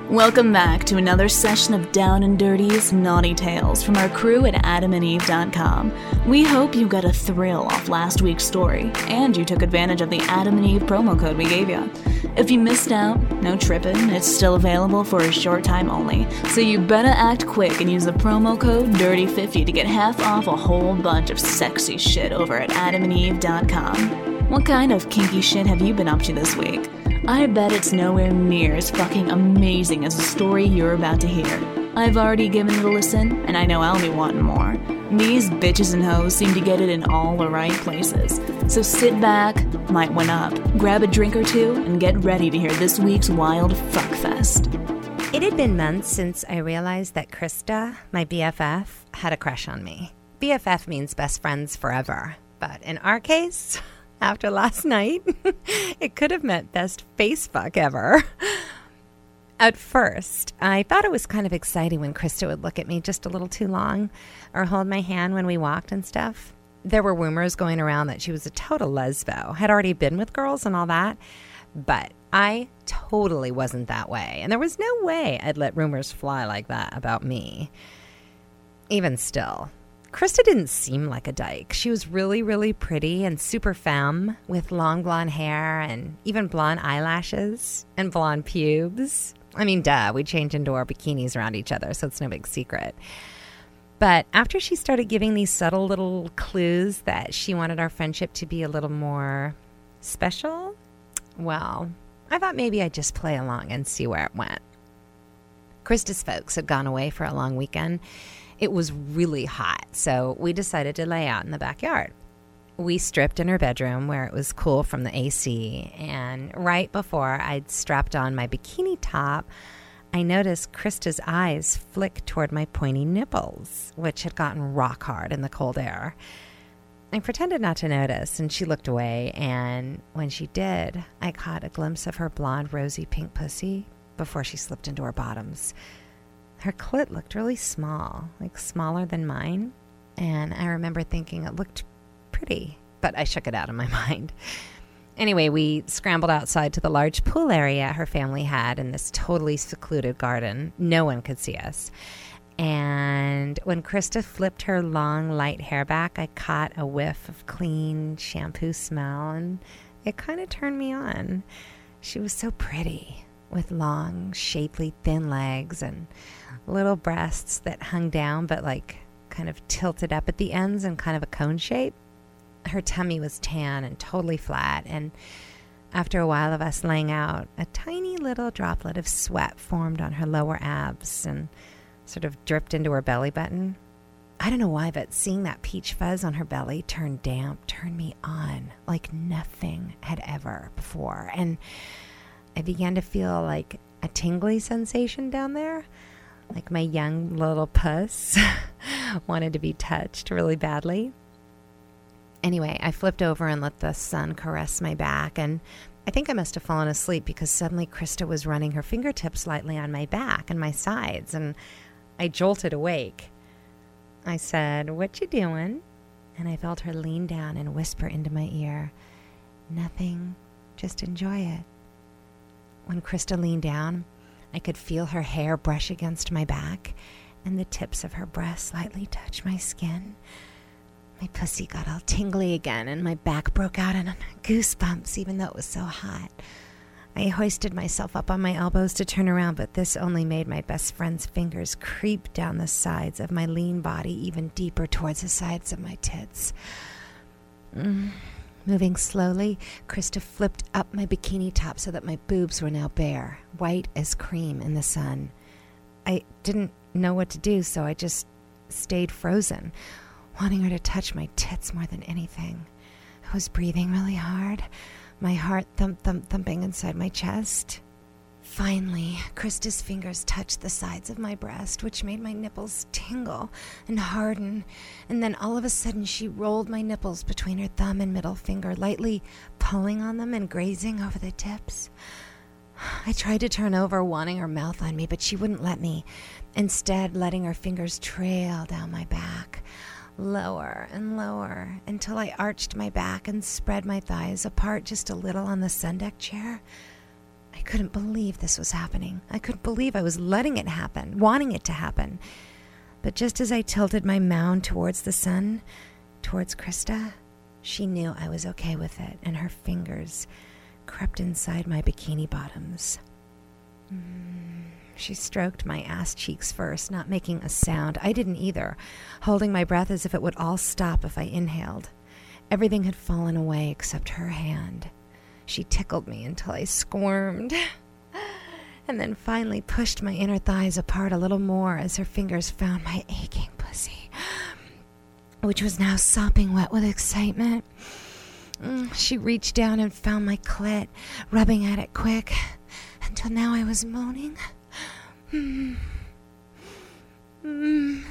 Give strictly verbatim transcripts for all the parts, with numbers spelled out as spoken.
Welcome back to another session of Down and Dirty's Naughty Tales from our crew at adam and eve dot com. We hope you got a thrill off last week's story, and you took advantage of the Adam and Eve promo code we gave you. If you missed out, no trippin', it's still available for a short time only, so you better act quick and use the promo code dirty fifty to get half off a whole bunch of sexy shit over at adam and eve dot com. What kind of kinky shit have you been up to this week? I bet it's nowhere near as fucking amazing as the story you're about to hear. I've already given it a listen, and I know I'll be wanting more. These bitches and hoes seem to get it in all the right places. So sit back, light one up, grab a drink or two, and get ready to hear this week's wild fuckfest. It had been months since I realized that Krista, my B F F, had a crush on me. B F F means best friends forever. But in our case, after last night, it could have meant best face fuck ever. At first, I thought it was kind of exciting when Krista would look at me just a little too long or hold my hand when we walked and stuff. There were rumors going around that she was a total lesbo, had already been with girls and all that, but I totally wasn't that way, and there was no way I'd let rumors fly like that about me. Even still, Krista didn't seem like a dyke. She was really, really pretty and super femme with long blonde hair and even blonde eyelashes and blonde pubes. I mean, duh, we change into our bikinis around each other, so it's no big secret. But after she started giving these subtle little clues that she wanted our friendship to be a little more special, well, I thought maybe I'd just play along and see where it went. Krista's folks had gone away for a long weekend. It was really hot, so we decided to lay out in the backyard. We stripped in her bedroom where it was cool from the A C, and right before I'd strapped on my bikini top, I noticed Krista's eyes flick toward my pointy nipples, which had gotten rock hard in the cold air. I pretended not to notice, and she looked away, and when she did, I caught a glimpse of her blonde, rosy pink pussy before she slipped into her bottoms. Her clit looked really small, like smaller than mine, and I remember thinking it looked pretty, but I shook it out of my mind. Anyway, we scrambled outside to the large pool area her family had in this totally secluded garden. No one could see us. And when Krista flipped her long, light hair back, I caught a whiff of clean shampoo smell, and it kind of turned me on. She was so pretty, with long, shapely, thin legs and little breasts that hung down but like kind of tilted up at the ends in kind of a cone shape. Her tummy was tan and totally flat, and after a while of us laying out, a tiny little droplet of sweat formed on her lower abs and sort of dripped into her belly button. I don't know why, but seeing that peach fuzz on her belly turn damp turned me on like nothing had ever before, and I began to feel like a tingly sensation down there, like my young little puss wanted to be touched really badly. Anyway, I flipped over and let the sun caress my back, and I think I must have fallen asleep because suddenly Krista was running her fingertips lightly on my back and my sides, and I jolted awake. I said, "What you doing?" And I felt her lean down and whisper into my ear, "Nothing, just enjoy it." When Krista leaned down, I could feel her hair brush against my back, and the tips of her breasts lightly touch my skin. My pussy got all tingly again, and my back broke out in goosebumps, even though it was so hot. I hoisted myself up on my elbows to turn around, but this only made my best friend's fingers creep down the sides of my lean body even deeper towards the sides of my tits. Mm. Moving slowly, Krista flipped up my bikini top so that my boobs were now bare, white as cream in the sun. I didn't know what to do, so I just stayed frozen, wanting her to touch my tits more than anything. I was breathing really hard, my heart thump, thump, thumping inside my chest. Finally, Krista's fingers touched the sides of my breast, which made my nipples tingle and harden, and then all of a sudden she rolled my nipples between her thumb and middle finger, lightly pulling on them and grazing over the tips. I tried to turn over, wanting her mouth on me, but she wouldn't let me, instead letting her fingers trail down my back, lower and lower, until I arched my back and spread my thighs apart just a little on the sun deck chair. I I couldn't believe this was happening. I couldn't believe I was letting it happen, wanting it to happen. But just as I tilted my mound towards the sun, towards Krista, she knew I was okay with it, and her fingers crept inside my bikini bottoms. Mm. She stroked my ass cheeks first, not making a sound. I didn't either, holding my breath as if it would all stop if I inhaled. Everything had fallen away except her hand. She tickled me until I squirmed, and then finally pushed my inner thighs apart a little more as her fingers found my aching pussy, which was now sopping wet with excitement. Mm, she reached down and found my clit, rubbing at it quick, until now I was moaning. Mm. Mm.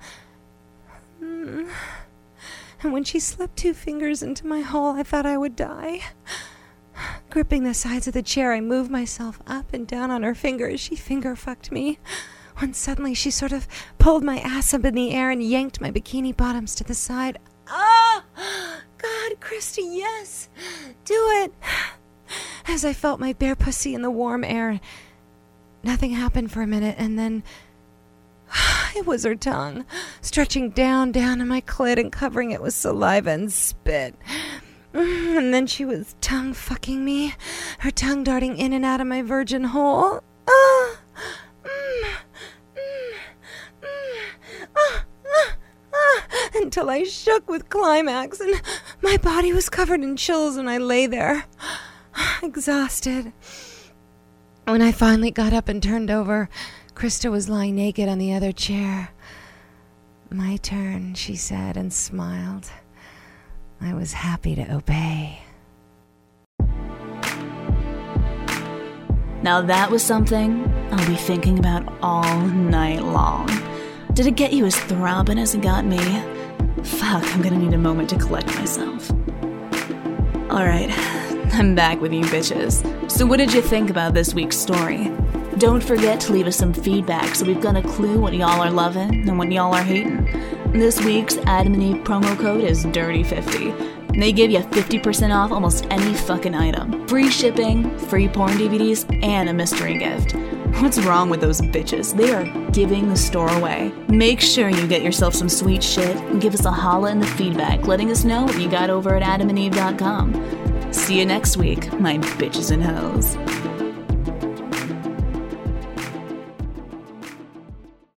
Mm. And when she slipped two fingers into my hole, I thought I would die. Gripping the sides of the chair, I moved myself up and down on her fingers. She finger fucked me, when suddenly she sort of pulled my ass up in the air and yanked my bikini bottoms to the side. Ah! God, Krista, yes! Do it! As I felt my bare pussy in the warm air, nothing happened for a minute, and then it was her tongue, stretching down, down in my clit and covering it with saliva and spit. And then she was tongue fucking me, her tongue darting in and out of my virgin hole. Ah! Mm, mm, mm, ah, ah, ah, until I shook with climax, and my body was covered in chills, and I lay there, exhausted. When I finally got up and turned over, Krista was lying naked on the other chair. My turn, she said, and smiled. I was happy to obey. Now that was something I'll be thinking about all night long. Did it get you as throbbing as it got me? Fuck, I'm gonna need a moment to collect myself. Alright, I'm back with you bitches. So what did you think about this week's story? Don't forget to leave us some feedback so we've got a clue what y'all are loving and what y'all are hating. This week's Adam and Eve promo code is dirty fifty. They give you fifty percent off almost any fucking item. Free shipping, free porn D V Ds, and a mystery gift. What's wrong with those bitches? They are giving the store away. Make sure you get yourself some sweet shit and give us a holla in the feedback, letting us know what you got over at adam and eve dot com. See you next week, my bitches and hoes.